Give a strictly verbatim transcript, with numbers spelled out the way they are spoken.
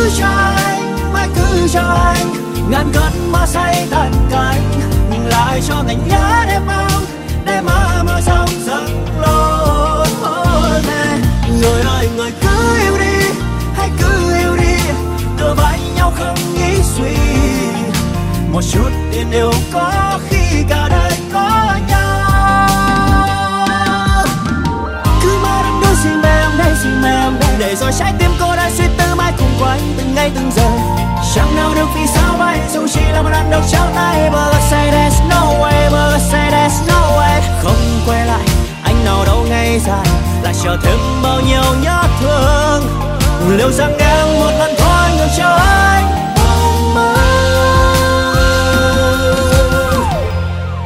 cứ cho anh, mãi cứ cho anh ngàn cơn mơ say tàn cánh, lại cho thành nhớ đêm mong để mơ mơ trong giấc lối về. Người ơi người cứ yêu đi, hãy cứ yêu đi, tựa vai nhau không nghĩ suy, một chút tình yêu có khi cả đời có nhau. Cứ mơ đang đưa gì mê em đây, gì mê em đây, để rồi trái tim cô đã suy tư mãi cùng của anh từng ngày từng giờ. Chẳng nào được vì sao vậy, dù chỉ là một lần đầu trao tay. But I say there's no way, but I say there's no way. Không quay lại, anh nào đâu ngày dài, lại chờ thêm bao nhiêu nhớ thương. Liệu rằng em một lần thôi ngừng chờ anh,